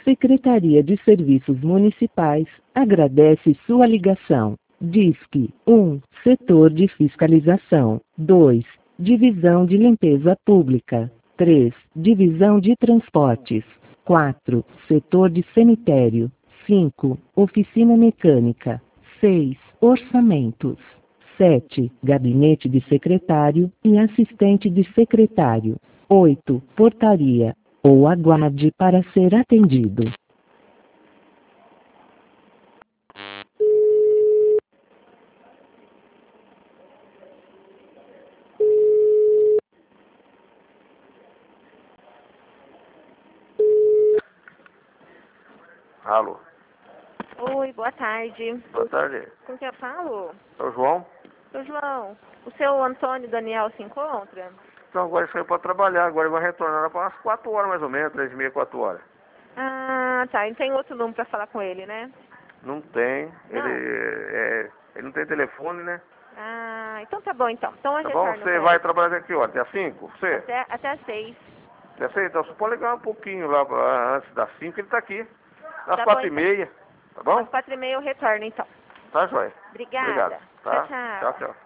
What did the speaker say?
Secretaria de Serviços Municipais, agradece sua ligação. Disque 1. Setor de Fiscalização. 2. Divisão de Limpeza Pública. 3. Divisão de Transportes. 4. Setor de Cemitério. 5. Oficina Mecânica. 6. Orçamentos. 7. Gabinete de Secretário e Assistente de Secretário. 8. Portaria. Ou aguarde para ser atendido. Alô. Oi, boa tarde. Boa tarde. Com quem eu falo? É o João? Ô, João, o seu Antônio Daniel se encontra? Então agora ele saiu para trabalhar, agora ele vai retornar para umas 4 horas mais ou menos, 3h30, 4 horas. Ah, tá. E tem outro número pra falar com ele, né? Não tem, Não? ele não tem telefone, né? Ah, então tá bom então. Então eu Tá bom? retorno Você pra vai ele. trabalhar até que hora? Até às 5? Você? Até às 6. Até às 6? Então você pode ligar um pouquinho lá antes das 5, ele tá aqui. Às Tá bom, 4h30, tá Às bom? 4h30 eu retorno então. Tá, joia. Obrigada. Obrigado, tá? Tchau, tchau. Tchau, tchau.